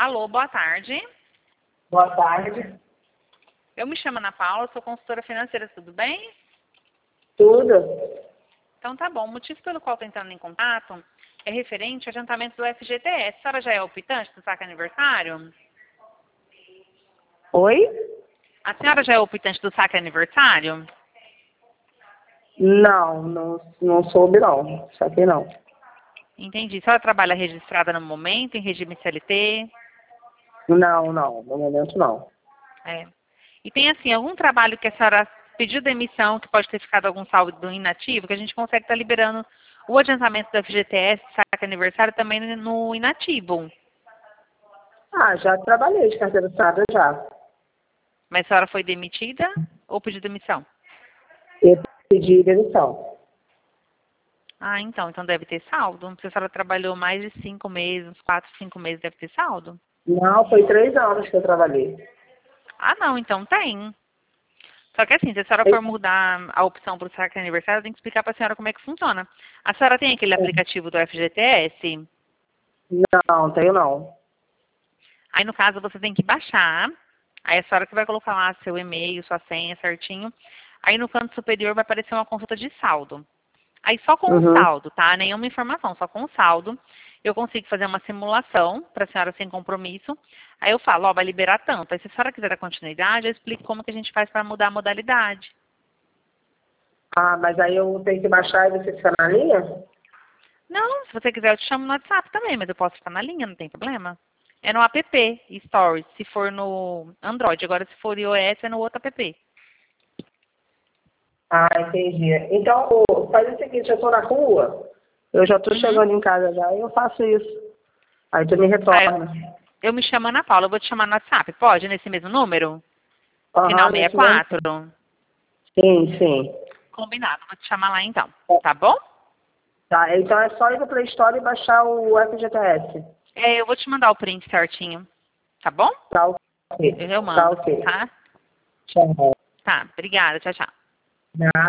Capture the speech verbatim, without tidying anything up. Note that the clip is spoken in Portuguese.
Alô, boa tarde. Boa tarde. Eu me chamo Ana Paula, sou consultora financeira, tudo bem? Tudo? Então tá bom. O motivo pelo qual estou entrando em contato é referente ao adiantamento do F G T S. A senhora já é optante do saque aniversário? Oi? A senhora já é optante do saque aniversário? Não, não, não soube não. Saquei não. Entendi. A senhora trabalha registrada no momento, em regime C L T? Não, não. No momento não. É. E tem assim, algum trabalho que a senhora pediu demissão, que pode ter ficado algum saldo inativo, que a gente consegue estar liberando o adiantamento do F G T S, saque aniversário, também no inativo. Ah, já trabalhei de carteira assinada já. Mas a senhora foi demitida ou pediu demissão? Eu pedi demissão. Ah, então, então deve ter saldo. Se a senhora trabalhou mais de cinco meses, quatro, cinco meses, deve ter saldo. Não, foi três anos que eu trabalhei. Ah, não, então tem. Só que assim, se a senhora for mudar a opção para o saque aniversário, eu tenho que explicar para a senhora como é que funciona. A senhora tem aquele aplicativo do F G T S? Não, tenho não. Aí, no caso, você tem que baixar. Aí, a senhora que vai colocar lá seu e-mail, sua senha certinho. Aí, no canto superior, vai aparecer uma consulta de saldo. Aí, só com o Uhum. saldo, tá? Nenhuma informação, só com o saldo. Eu consigo fazer uma simulação para a senhora sem compromisso. Aí, eu falo, ó, vai liberar tanto. Aí, se a senhora quiser dar continuidade, eu explico como que a gente faz para mudar a modalidade. Ah, mas aí eu tenho que baixar e você fica na linha? Não, se você quiser, eu te chamo no WhatsApp também, mas eu posso ficar na linha, não tem problema. É no app, Stories, se for no Android. Agora, se for iOS, é no outro app. Ah, entendi. Então, ô, faz o seguinte, eu tô na rua, eu já tô Uhum. chegando em casa já, e eu faço isso. Aí tu me Aí, retorna. eu me chamo Ana Paula, eu vou te chamar no WhatsApp. Pode, nesse mesmo número? Final Aham, sessenta e nesse mesmo. quatro. Sim, sim. Combinado, vou te chamar lá então. Tá bom? Tá, então é só ir no Play Store e baixar o F G T S. É, eu vou te mandar o print certinho. Tá bom? Tá ok. Eu, eu Tá mando, ok. tá? Tchau. Tá, obrigada. Tchau, tchau. Nada.